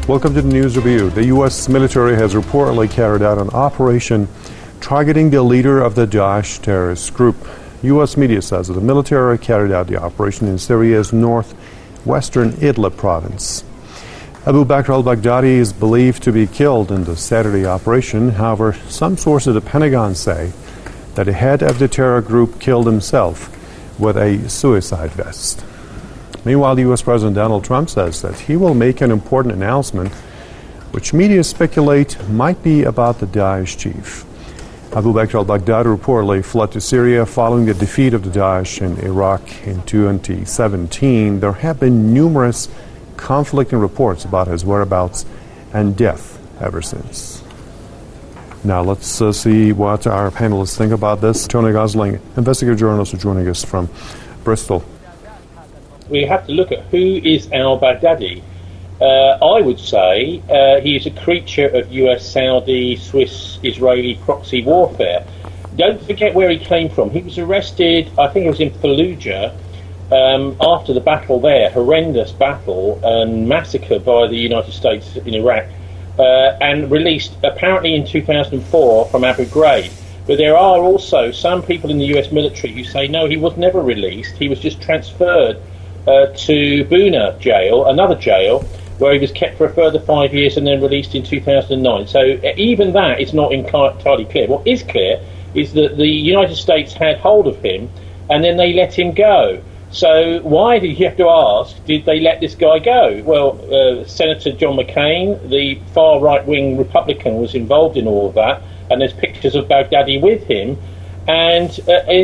Welcome to the News Review. The U.S. military has reportedly carried out an operation targeting the leader of the Daesh terrorist group. U.S. media says that the military carried out the operation in Syria's northwestern Idlib province. Abu Bakr al-Baghdadi is believed to be killed in the Saturday operation. However, some sources at the Pentagon say that the head of the terror group killed himself with a suicide vest. Meanwhile, the U.S. President Donald Trump says that he will make an important announcement, which media speculate might be about the Daesh chief. Abu Bakr al-Baghdadi reportedly fled to Syria following the defeat of the Daesh in Iraq in 2017. There have been numerous conflicting reports about his whereabouts and death ever since. Now let's see what our panelists think about this. Tony Gosling, investigative journalist, is joining us from Bristol. We have to look at who is al-Baghdadi. I would say he is a creature of US, Saudi, Swiss, Israeli proxy warfare. Don't forget where he came from. He was arrested, I think it was in Fallujah, after the battle there, horrendous battle and massacre by the United States in Iraq, and released apparently in 2004 from Abu Ghraib. But there are also some people in the US military who say no, he was never released. He was just transferred to Buna jail, another jail, where he was kept for a further 5 years and then released in 2009. So even that is not entirely clear. What is clear is that the United States had hold of him and then they let him go. So why did you have to ask, did they let this guy go? Well, Senator John McCain, the far right-wing Republican, was involved in all of that, and there's pictures of Baghdadi with him. And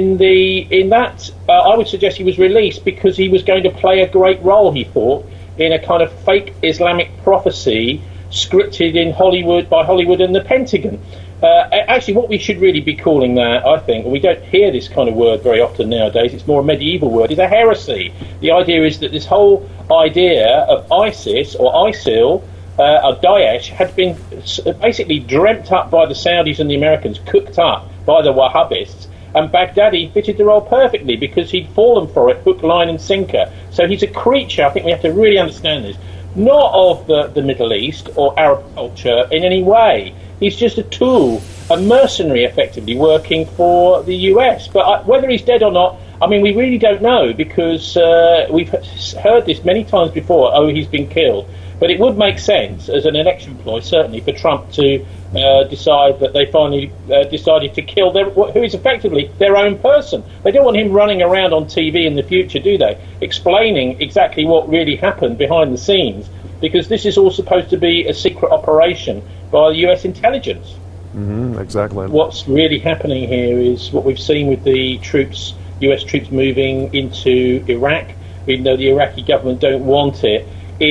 in that, I would suggest he was released because he was going to play a great role, he thought, in a kind of fake Islamic prophecy scripted in Hollywood by Hollywood and the Pentagon. Actually, what we should really be calling that, I think, and we don't hear this kind of word very often nowadays, it's more a medieval word, is a heresy. The idea is that this whole idea of ISIS or ISIL, of Daesh, had been basically dreamt up by the Saudis and the Americans, cooked up by the Wahhabists, and Baghdadi fitted the role perfectly because he'd fallen for it hook, line and sinker. So he's a creature, I think we have to really understand this, not of the Middle East or Arab culture in any way. He's just a tool, a mercenary effectively working for the US. But whether he's dead or not, I mean, we really don't know because we've heard this many times before, oh, he's been killed. But it would make sense as an election ploy, certainly, for Trump to decide that they finally decided to kill who is effectively their own person. They don't want him running around on TV in the future, do they? Explaining exactly what really happened behind the scenes, because this is all supposed to be a secret operation by the US intelligence. Exactly. What's really happening here is what we've seen with the troops, US troops moving into Iraq, even though the Iraqi government don't want it,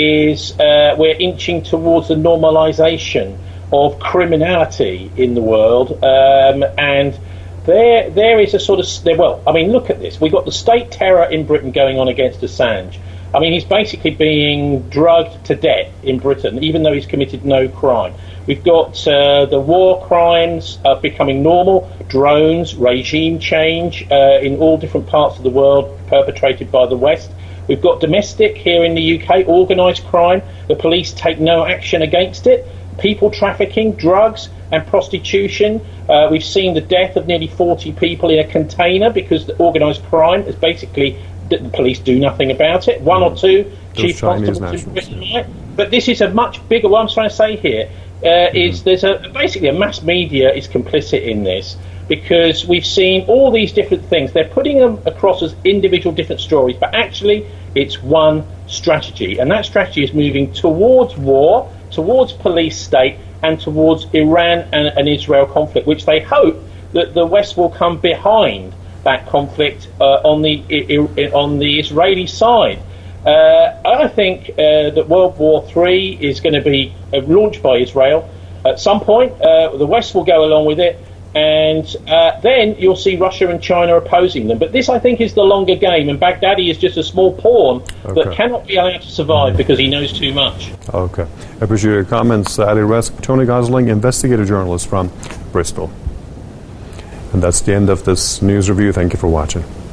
is we're inching towards the normalisation of criminality in the world, and there is a sort of, well, I mean, look at this. We've got the state terror in Britain going on against Assange. I mean, he's basically being drugged to death in Britain, even though he's committed no crime. We've got the war crimes becoming normal, drones, regime change in all different parts of the world perpetrated by the West. We've got domestic here in the UK, organised crime. The police take no action against it. People trafficking, drugs and prostitution. We've seen the death of nearly 40 people in a container because the organised crime is basically, the police do nothing about it. One or two chief constables in Britain. But this is a much bigger, what I'm trying to say here is there's basically a mass media is complicit in this, because we've seen all these different things. They're putting them across as individual different stories, but actually it's one strategy, and that strategy is moving towards war, towards police state, and towards Iran and Israel conflict, which they hope that the West will come behind that conflict on the Israeli side. I think that World War III is going to be launched by Israel at some point. The West will go along with it, and then you'll see Russia and China opposing them. But this, I think, is the longer game, and Baghdadi is just a small pawn that cannot be allowed to survive because he knows too much. Okay. I appreciate your comments, Ali Resk. Tony Gosling, investigative journalist from Bristol. And that's the end of this news review. Thank you for watching.